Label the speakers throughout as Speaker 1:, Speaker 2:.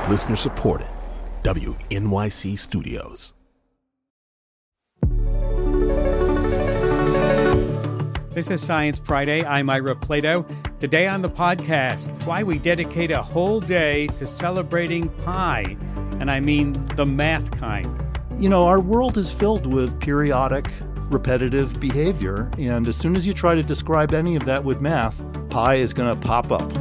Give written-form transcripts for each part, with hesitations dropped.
Speaker 1: Listener supported. WNYC Studios.
Speaker 2: This is Science Friday. I'm Ira Plato. Today on the podcast, why we dedicate a whole day to celebrating pi. And I mean the math kind.
Speaker 3: You know, our world is filled with periodic, repetitive behavior. And as soon as you try to describe any of that with math, pi is going to pop up.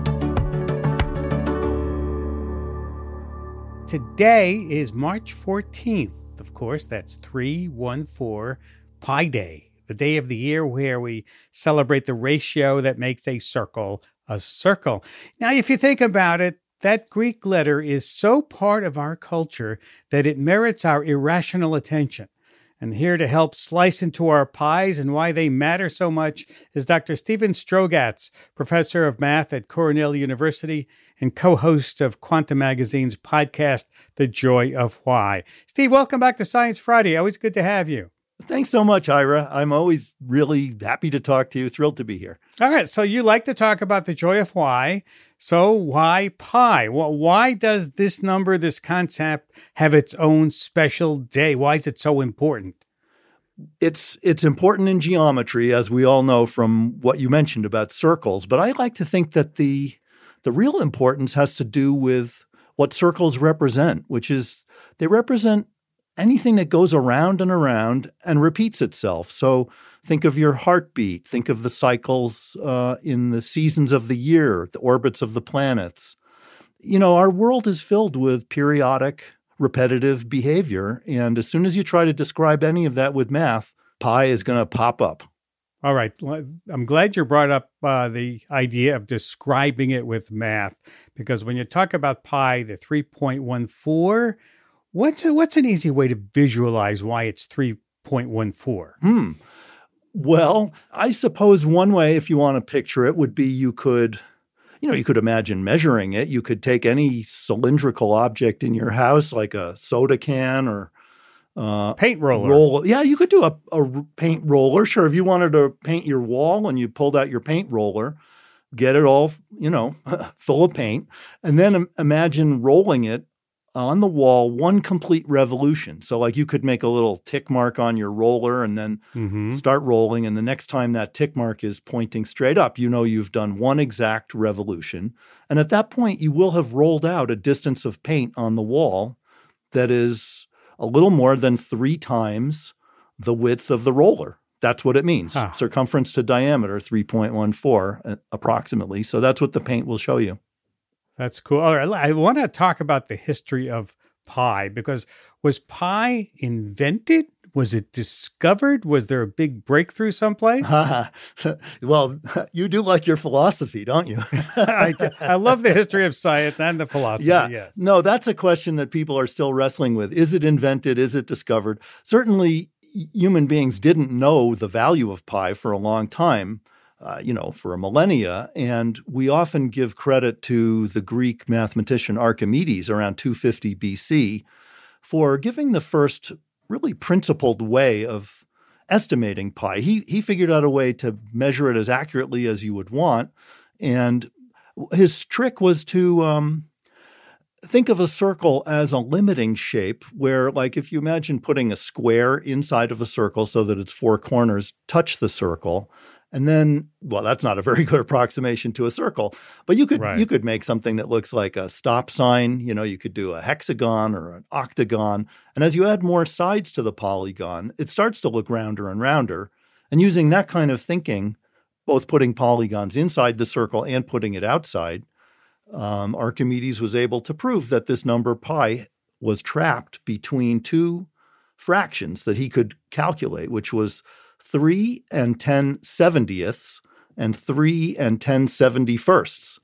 Speaker 2: Today is March 14th. Of course, that's 314 Pi Day, the day of the year where we celebrate the ratio that makes a circle a circle. Now, if you think about it, that Greek letter is so part of our culture that it merits our irrational attention. And here to help slice into our pies and why they matter so much is Dr. Steven Strogatz, professor of math at Cornell University and co-host of Quantum Magazine's podcast, The Joy of Why. Steve, welcome back to Science Friday. Always good to have you.
Speaker 3: Thanks so much, Ira. I'm always really happy to talk to you. Thrilled to be here.
Speaker 2: All right. So you like to talk about the joy of why. So why pi? Well, why does this number, this concept, have its own special day? Why is it so important?
Speaker 3: It's important in geometry, as we all know from what you mentioned about circles. But I like to think that the real importance has to do with what circles represent, which is they represent anything that goes around and repeats itself. So think of your heartbeat. Think of the cycles in the seasons of the year, the orbits of the planets. You know, our world is filled with periodic, repetitive behavior. And as soon as you try to describe any of that with math, pi is going to pop up.
Speaker 2: All right. I'm glad you brought up the idea of describing it with math, because when you talk about pi, the 3.14, what's an easy way to visualize why it's 3.14?
Speaker 3: Well, I suppose one way, if you want to picture it, would be you could imagine measuring it. You could take any cylindrical object in your house, like a soda can or
Speaker 2: paint roller.
Speaker 3: Yeah, you could do a paint roller. Sure, if you wanted to paint your wall and you pulled out your paint roller, get it all, full of paint, and then imagine rolling it on the wall one complete revolution. So like you could make a little tick mark on your roller and then start rolling. And the next time that tick mark is pointing straight up, you've done one exact revolution. And at that point, you will have rolled out a distance of paint on the wall that is a little more than 3 times the width of the roller. That's what it means. Circumference to diameter, 3.14 approximately. So that's what the paint will show you.
Speaker 2: That's cool. All right. I want to talk about the history of pi, because was pi invented? Was it discovered? Was there a big breakthrough someplace?
Speaker 3: Well, you do like your philosophy, don't you?
Speaker 2: I love the history of science and the philosophy, yes.
Speaker 3: No, that's a question that people are still wrestling with. Is it invented? Is it discovered? Certainly, human beings didn't know the value of pi for a long time. For a millennia. And we often give credit to the Greek mathematician Archimedes around 250 BC for giving the first really principled way of estimating pi. He figured out a way to measure it as accurately as you would want. And his trick was to think of a circle as a limiting shape where, like, if you imagine putting a square inside of a circle so that its 4 corners touch the circle. And then, well, that's not a very good approximation to a circle, but you could make something that looks like a stop sign. You could do a hexagon or an octagon. And as you add more sides to the polygon, it starts to look rounder and rounder. And using that kind of thinking, both putting polygons inside the circle and putting it outside, Archimedes was able to prove that this number pi was trapped between 2 fractions that he could calculate, which was 3 and 10/70ths and 3 and 10/71.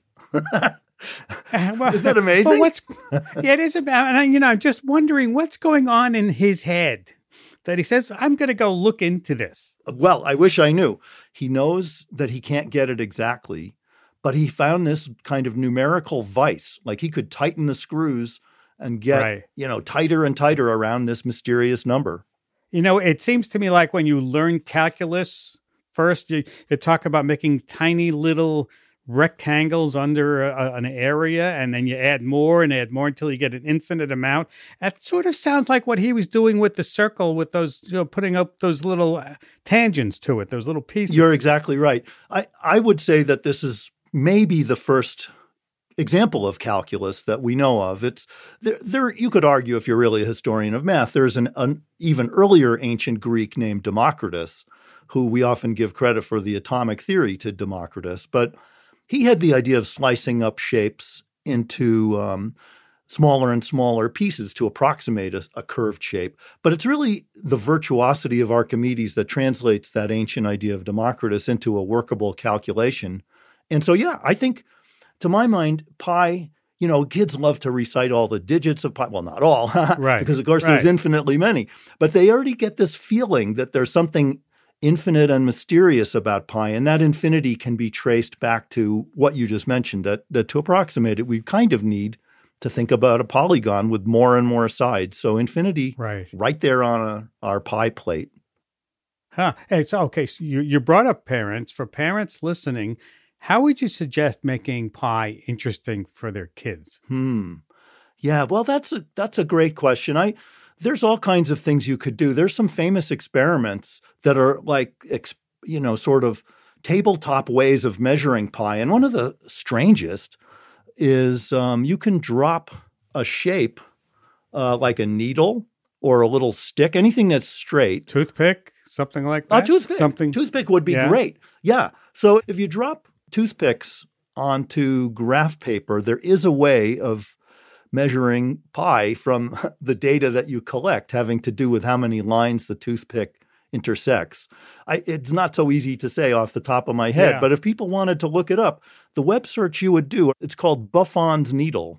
Speaker 3: Isn't that amazing?
Speaker 2: Well, it is about, and I'm just wondering what's going on in his head that he says, I'm going to go look into this.
Speaker 3: Well, I wish I knew. He knows that he can't get it exactly, but he found this kind of numerical vice. Like he could tighten the screws and get, tighter and tighter around this mysterious number.
Speaker 2: It seems to me like when you learn calculus, first you talk about making tiny little rectangles under an area, and then you add more until you get an infinite amount. That sort of sounds like what he was doing with the circle, with those, putting up those little tangents to it, those little pieces.
Speaker 3: You're exactly right. I would say that this is maybe the first example of calculus that we know of. It's there. You could argue, if you're really a historian of math, there's an even earlier ancient Greek named Democritus, who we often give credit for the atomic theory to Democritus, but he had the idea of slicing up shapes into smaller and smaller pieces to approximate a curved shape. But it's really the virtuosity of Archimedes that translates that ancient idea of Democritus into a workable calculation. And so, yeah, I think, to my mind, pi, kids love to recite all the digits of pi. Well, not all,
Speaker 2: right?
Speaker 3: Because, of course, there's infinitely many. But they already get this feeling that there's something infinite and mysterious about pi, and that infinity can be traced back to what you just mentioned, that to approximate it, we kind of need to think about a polygon with more and more sides. So infinity right there on our pi plate.
Speaker 2: Huh. It's okay. So you brought up parents. For parents listening, how would you suggest making pi interesting for their kids?
Speaker 3: Yeah, well, that's a great question. There's all kinds of things you could do. There's some famous experiments that are like, sort of tabletop ways of measuring pi. And one of the strangest is you can drop a shape like a needle or a little stick, anything that's straight.
Speaker 2: Toothpick, something like that?
Speaker 3: Toothpick would be great. Yeah. So if you drop toothpicks onto graph paper, there is a way of measuring pi from the data that you collect, having to do with how many lines the toothpick intersects. It's not so easy to say off the top of my head, but if people wanted to look it up, the web search you would do, it's called Buffon's Needle,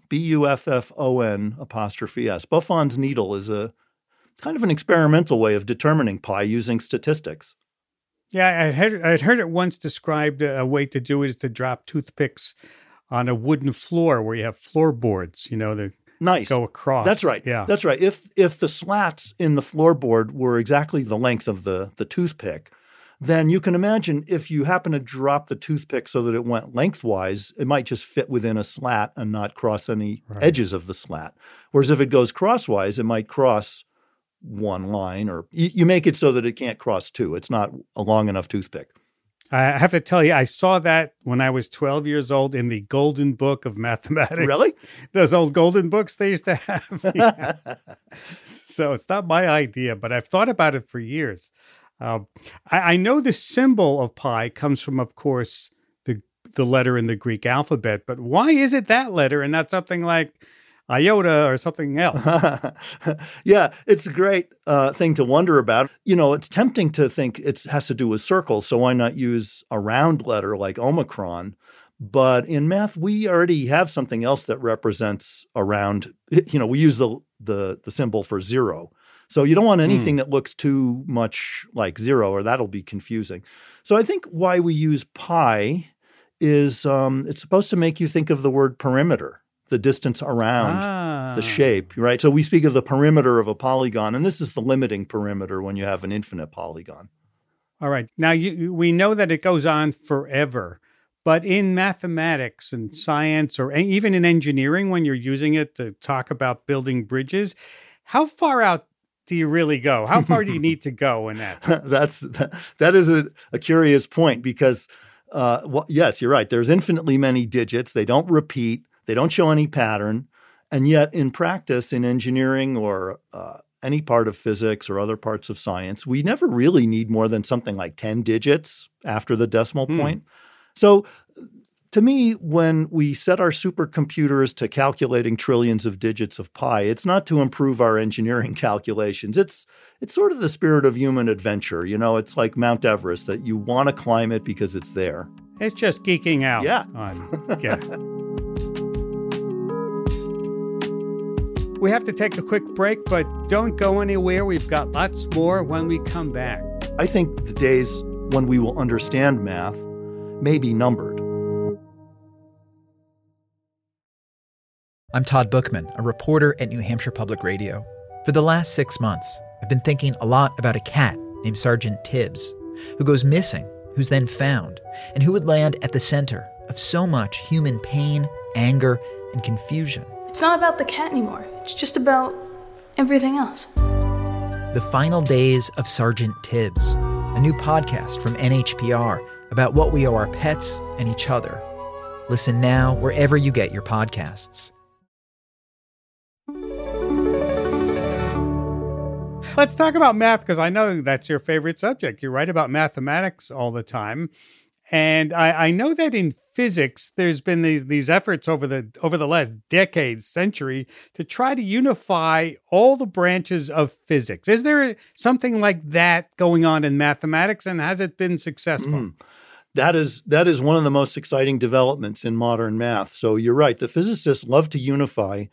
Speaker 3: Buffon''S. Buffon's Needle is a kind of an experimental way of determining pi using statistics.
Speaker 2: Yeah, I'd heard it once described. A way to do it is to drop toothpicks on a wooden floor where you have floorboards, that go across.
Speaker 3: That's right.
Speaker 2: Yeah.
Speaker 3: That's right. If the slats in the floorboard were exactly the length of the toothpick, then you can imagine if you happen to drop the toothpick so that it went lengthwise, it might just fit within a slat and not cross any edges of the slat. Whereas if it goes crosswise, it might cross one line, or you make it so that it can't cross two. It's not a long enough toothpick.
Speaker 2: I have to tell you, I saw that when I was 12 years old in the Golden Book of Mathematics.
Speaker 3: Really?
Speaker 2: Those old golden books they used to have. Yeah. So it's not my idea, but I've thought about it for years. I know the symbol of pi comes from, of course, the letter in the Greek alphabet, but why is it that letter and not something like iota or something else?
Speaker 3: Yeah, it's a great thing to wonder about. It's tempting to think it has to do with circles, so why not use a round letter like Omicron? But in math, we already have something else that represents a round. We use the symbol for zero. So you don't want anything that looks too much like zero, or that'll be confusing. So I think why we use pi is it's supposed to make you think of the word perimeter, the distance around the shape, right? So we speak of the perimeter of a polygon, and this is the limiting perimeter when you have an infinite polygon.
Speaker 2: All right. Now, we know that it goes on forever, but in mathematics and science, or even in engineering, when you're using it to talk about building bridges, how far out do you really go? How far do you need to go in that?
Speaker 3: That is a curious point because, yes, you're right. There's infinitely many digits. They don't repeat. They don't show any pattern. And yet in practice, in engineering or any part of physics or other parts of science, we never really need more than something like 10 digits after the decimal point. So to me, when we set our supercomputers to calculating trillions of digits of pi, it's not to improve our engineering calculations. It's sort of the spirit of human adventure. It's like Mount Everest, that you want to climb it because it's there.
Speaker 2: It's just geeking out.
Speaker 3: Yeah.
Speaker 2: We have to take a quick break, but don't go anywhere. We've got lots more when we come back.
Speaker 3: I think the days when we will understand math may be numbered.
Speaker 4: I'm Todd Bookman, a reporter at New Hampshire Public Radio. For the last 6 months, I've been thinking a lot about a cat named Sergeant Tibbs, who goes missing, who's then found, and who would land at the center of so much human pain, anger, and confusion.
Speaker 5: It's not about the cat anymore. It's just about everything else.
Speaker 4: The Final Days of Sergeant Tibbs, a new podcast from NHPR about what we owe our pets and each other. Listen now wherever you get your podcasts.
Speaker 2: Let's talk about math, because I know that's your favorite subject. You write about mathematics all the time. And I know that in physics, there's been these efforts over the last decade, century, to try to unify all the branches of physics. Is there something like that going on in mathematics, and has it been successful?
Speaker 3: That is one of the most exciting developments in modern math. So you're right. The physicists love to unify.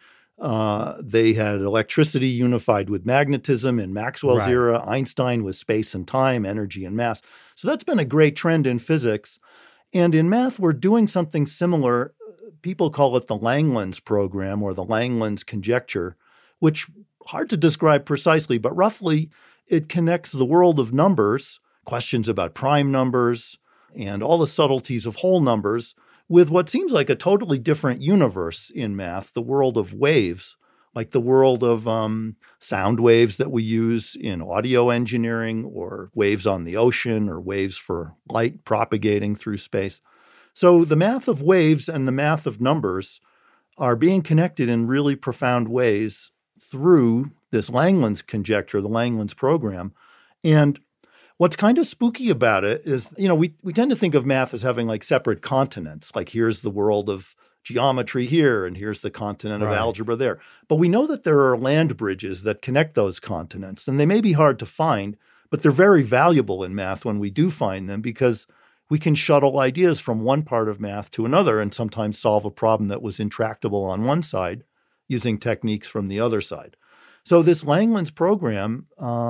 Speaker 3: They had electricity unified with magnetism in Maxwell's era, Einstein with space and time, energy and mass. So that's been a great trend in physics. And in math, we're doing something similar. People call it the Langlands program or the Langlands conjecture, which hard to describe precisely, but roughly it connects the world of numbers, questions about prime numbers, and all the subtleties of whole numbers with what seems like a totally different universe in math, the world of waves, like the world of sound waves that we use in audio engineering, or waves on the ocean, or waves for light propagating through space. So the math of waves and the math of numbers are being connected in really profound ways through this Langlands conjecture, the Langlands program. And what's kind of spooky about it is, we tend to think of math as having like separate continents, like here's the world of geometry here, and here's the continent of algebra there. But we know that there are land bridges that connect those continents, and they may be hard to find, but they're very valuable in math when we do find them, because we can shuttle ideas from one part of math to another and sometimes solve a problem that was intractable on one side using techniques from the other side. So this Langlands program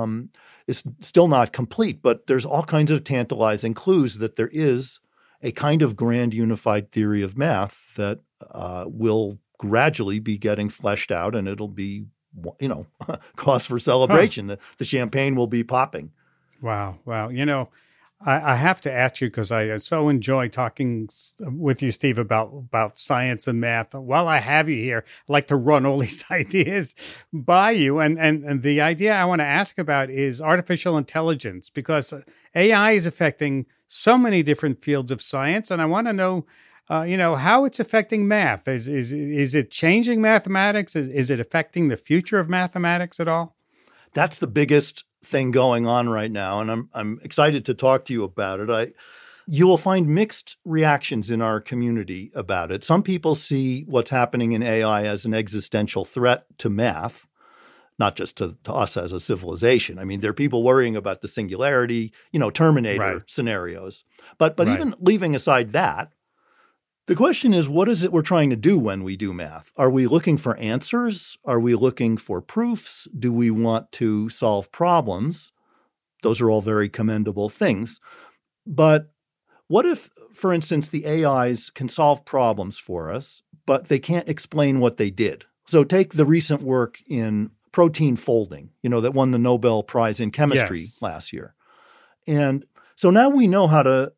Speaker 3: is still not complete, but there's all kinds of tantalizing clues that there is a kind of grand unified theory of math that will gradually be getting fleshed out, and it'll be, cause for celebration. The champagne will be popping. Wow.
Speaker 2: I have to ask you, because I so enjoy talking with you, Steve, about science and math. While I have you here, I'd like to run all these ideas by you. And the idea I want to ask about is artificial intelligence, because AI is affecting so many different fields of science. And I want to know, how it's affecting math. Is it changing mathematics? Is it affecting the future of mathematics at all?
Speaker 3: That's the biggest thing going on right now, and I'm excited to talk to you about it. You will find mixed reactions in our community about it. Some people see what's happening in AI as an existential threat to math, not just to us as a civilization. I mean, there are people worrying about the singularity, Terminator scenarios. But even leaving aside that, the question is, what is it we're trying to do when we do math? Are we looking for answers? Are we looking for proofs? Do we want to solve problems? Those are all very commendable things. But what if, for instance, the AIs can solve problems for us, but they can't explain what they did? So take the recent work in protein folding, that won the Nobel Prize in Chemistry last year. And so now we know how to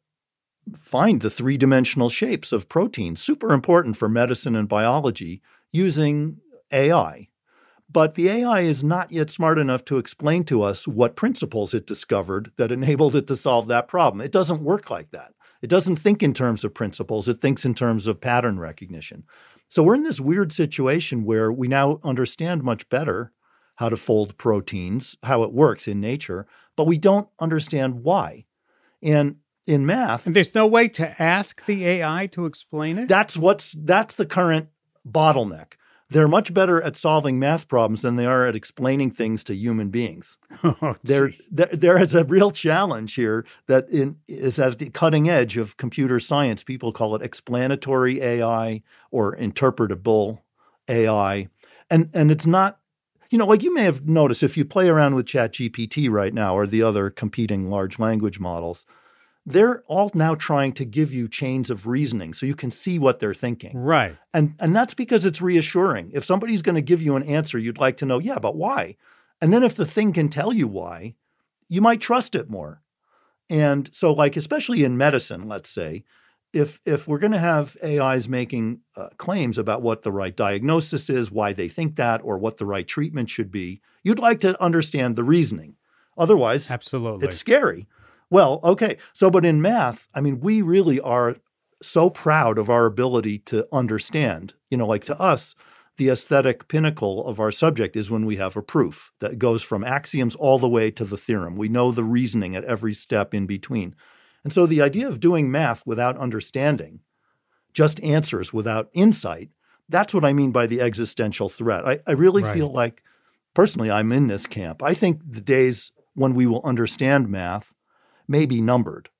Speaker 3: find the three-dimensional shapes of proteins, super important for medicine and biology, using AI. But the AI is not yet smart enough to explain to us what principles it discovered that enabled it to solve that problem. It doesn't work like that. It doesn't think in terms of principles. It thinks in terms of pattern recognition. So we're in this weird situation where we now understand much better how to fold proteins, how it works in nature, but we don't understand why. And in math,
Speaker 2: and there's no way to ask the AI to explain it?
Speaker 3: That's the current bottleneck. They're much better at solving math problems than they are at explaining things to human beings. There is a real challenge here that is at the cutting edge of computer science. People call it explanatory AI or interpretable AI. And it's not, like you may have noticed if you play around with ChatGPT right now or the other competing large language models, they're all now trying to give you chains of reasoning so you can see what they're thinking.
Speaker 2: Right.
Speaker 3: And that's because it's reassuring. If somebody's going to give you an answer, you'd like to know, yeah, but why? And then if the thing can tell you why, you might trust it more. And so especially in medicine, let's say, if we're going to have AIs making claims about what the right diagnosis is, why they think that, or what the right treatment should be, you'd like to understand the reasoning. Otherwise,
Speaker 2: absolutely,
Speaker 3: it's scary. Well, okay. So, but in math, I mean, we really are so proud of our ability to understand. Like to us, the aesthetic pinnacle of our subject is when we have a proof that goes from axioms all the way to the theorem. We know the reasoning at every step in between. And so the idea of doing math without understanding, just answers without insight, that's what I mean by the existential threat. I really feel like, personally, I'm in this camp. I think the days when we will understand math may be numbered.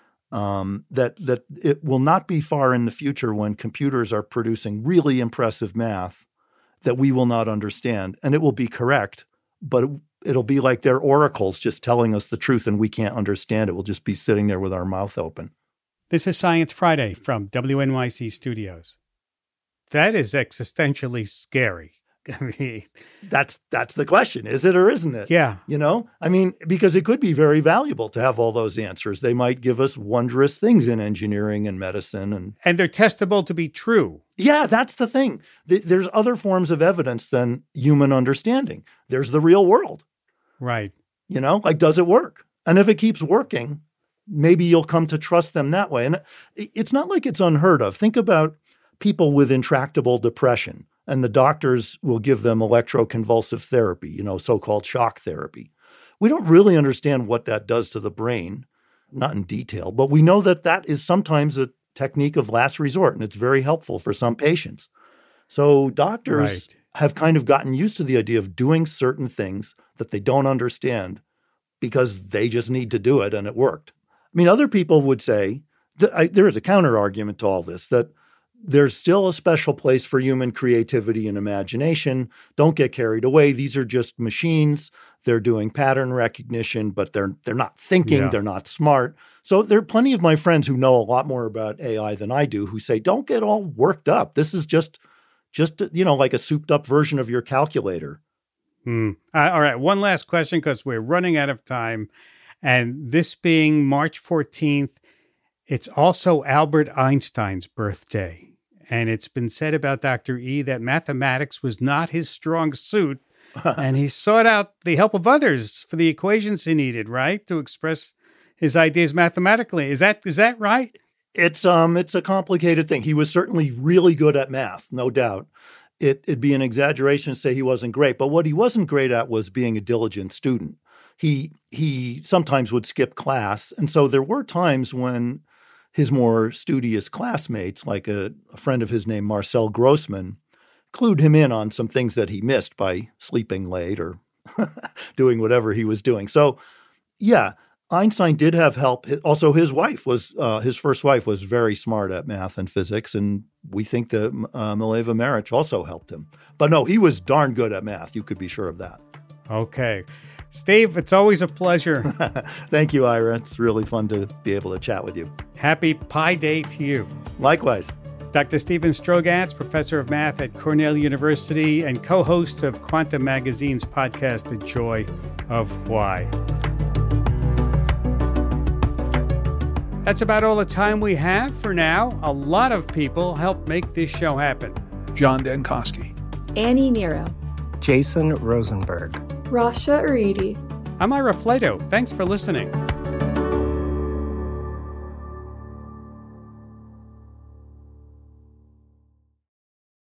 Speaker 3: That it will not be far in the future when computers are producing really impressive math that we will not understand, and it will be correct, but it'll be like they're oracles just telling us the truth and we can't understand it. We'll just be sitting there with our mouth open.
Speaker 2: This is Science Friday from WNYC Studios. That is existentially scary. I mean,
Speaker 3: that's the question. Is it or isn't it?
Speaker 2: Yeah.
Speaker 3: I mean, because it could be very valuable to have all those answers. They might give us wondrous things in engineering and medicine. And
Speaker 2: they're testable to be true.
Speaker 3: Yeah, that's the thing. There's other forms of evidence than human understanding. There's the real world.
Speaker 2: Right.
Speaker 3: Like, does it work? And if it keeps working, maybe you'll come to trust them that way. And it's not like it's unheard of. Think about people with intractable depression. And the doctors will give them electroconvulsive therapy, so-called shock therapy. We don't really understand what that does to the brain, not in detail, but we know that that is sometimes a technique of last resort, and it's very helpful for some patients. So doctors have kind of gotten used to the idea of doing certain things that they don't understand because they just need to do it, and it worked. I mean, other people would say, there is a counter-argument to all this, that there's still a special place for human creativity and imagination. Don't get carried away. These are just machines. They're doing pattern recognition, but they're not thinking. Yeah. They're not smart. So there are plenty of my friends who know a lot more about AI than I do who say, don't get all worked up. This is just like a souped up version of your calculator.
Speaker 2: All right. One last question because we're running out of time. And this being March 14th, it's also Albert Einstein's birthday. And it's been said about Dr. E that mathematics was not his strong suit. And he sought out the help of others for the equations he needed, right? To express his ideas mathematically. Is that right?
Speaker 3: It's a complicated thing. He was certainly really good at math, no doubt. It'd be an exaggeration to say he wasn't great. But what he wasn't great at was being a diligent student. He sometimes would skip class. And so there were times when his more studious classmates, like a friend of his named Marcel Grossman, clued him in on some things that he missed by sleeping late or doing whatever he was doing. So, yeah, Einstein did have help. Also, his first wife was very smart at math and physics, and we think that Mileva Maric also helped him. But no, he was darn good at math. You could be sure of that.
Speaker 2: Okay. Steve, it's always a pleasure.
Speaker 3: Thank you, Ira. It's really fun to be able to chat with you.
Speaker 2: Happy Pi Day to you.
Speaker 3: Likewise.
Speaker 2: Dr. Stephen Strogatz, professor of math at Cornell University and co-host of Quantum Magazine's podcast, The Joy of Why. That's about all the time we have for now. A lot of people helped make this show happen.
Speaker 6: John Dankosky.
Speaker 7: Annie Nero.
Speaker 8: Jason Rosenberg.
Speaker 5: Rasha Aridi.
Speaker 2: I'm Ira Flato. Thanks for listening.